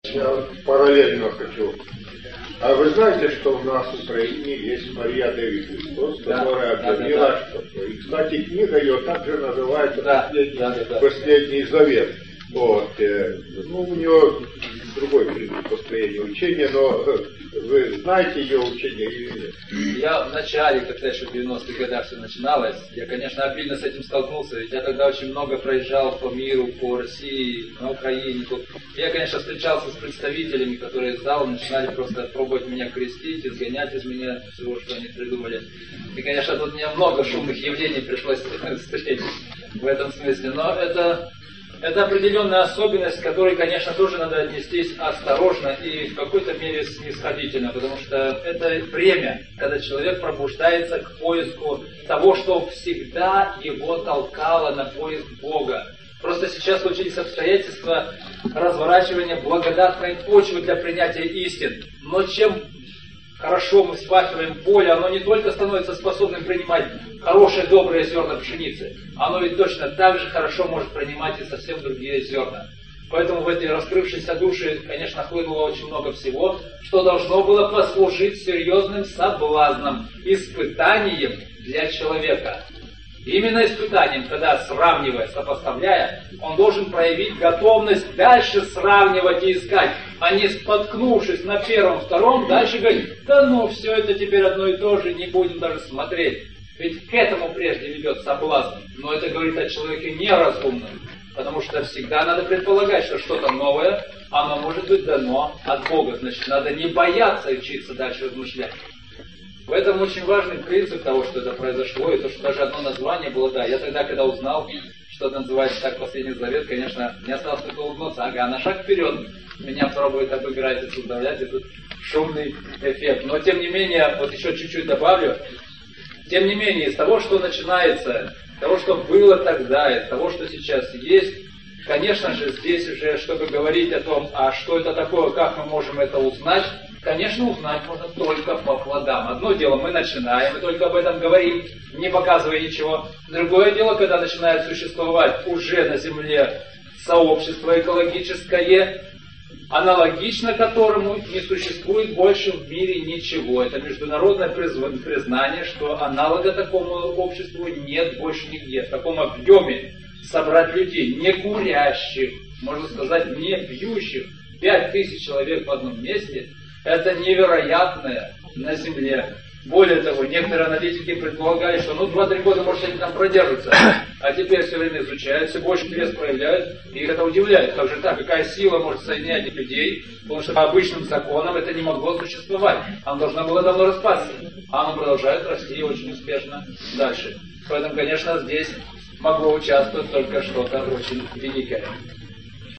Я параллельно хочу. А вы знаете, что у нас в Украине есть Мария Деви Христос, которая объявила, что... И, кстати, книга ее также называется «Последний завет». Вот. Ну, у нее другой принцип построения учения, но вы знаете ее учение или нет? Я в начале, когда еще в 90-х годах все начиналось, я, конечно, обильно с этим столкнулся, ведь я тогда очень много проезжал по миру, по России, на Украине. Я, конечно, встречался с представителями, которые из зала начинали просто пробовать меня крестить, изгонять из меня всего, что они придумали. И, конечно, тут мне много шумных явлений пришлось встретить в этом смысле, но это определенная особенность, к которой, конечно, тоже надо отнестись осторожно и в какой-то мере снисходительно, потому что это время, когда человек пробуждается к поиску того, что всегда его толкало на поиск Бога. Просто сейчас случились обстоятельства разворачивания благодатной почвы для принятия истин. Но чем хорошо мы вспахиваем поле, оно не только становится способным принимать хорошие, добрые зерна пшеницы, оно ведь точно так же хорошо может принимать и совсем другие зерна. Поэтому в эти раскрывшиеся души, конечно, хлынуло очень много всего, что должно было послужить серьезным соблазном, испытанием для человека. Именно испытанием, когда сравнивая, сопоставляя, он должен проявить готовность дальше сравнивать и искать, а не споткнувшись на первом, втором, дальше говорить: да ну, все это теперь одно и то же, не будем даже смотреть. Ведь к этому прежде ведет соблазн. Но это говорит о человеке неразумном, потому что всегда надо предполагать, что что-то новое, оно может быть дано от Бога. Значит, надо не бояться учиться дальше размышлять. В этом очень важный принцип того, что это произошло, и то, что даже одно название было, да. Я тогда, когда узнал, что это называется так «Последний завет», конечно, мне осталось только улыбнуться. Ага, на шаг вперед меня пробует обыграть и создавать этот шумный эффект. Но, тем не менее, вот еще чуть-чуть добавлю, тем не менее, из того, что начинается, того, что было тогда, из того, что сейчас есть, конечно же, здесь уже, чтобы говорить о том, а что это такое, как мы можем это узнать, конечно, узнать можно только по плодам. Одно дело, мы начинаем, и только об этом говорим, не показывая ничего. Другое дело, когда начинает существовать уже на Земле сообщество экологическое, аналогично которому не существует больше в мире ничего. Это международное признание, что аналога такому обществу нет больше нигде. В таком объеме собрать людей, не курящих, можно сказать, не пьющих, 5000 человек в одном месте, это невероятное на Земле. Более того, некоторые аналитики предполагали, что 2-3 года, может, они там продержатся. А теперь все время изучают, все больше интерес проявляют, и их это удивляет. Как же так, какая сила может соединять этих людей, потому что по обычным законам это не могло существовать. Оно должно было давно распасться. А оно продолжает расти очень успешно дальше. Поэтому, конечно, здесь могло участвовать только что-то очень великое.